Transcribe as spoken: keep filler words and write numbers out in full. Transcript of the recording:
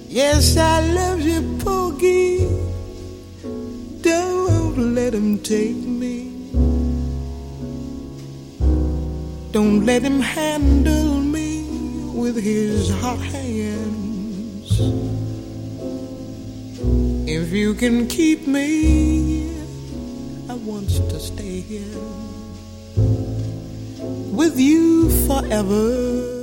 Yes, I love you, Porgy. Don't let him take me. Don't let him handle me with his hot hands. If you can keep me, I want to stay here with you forever.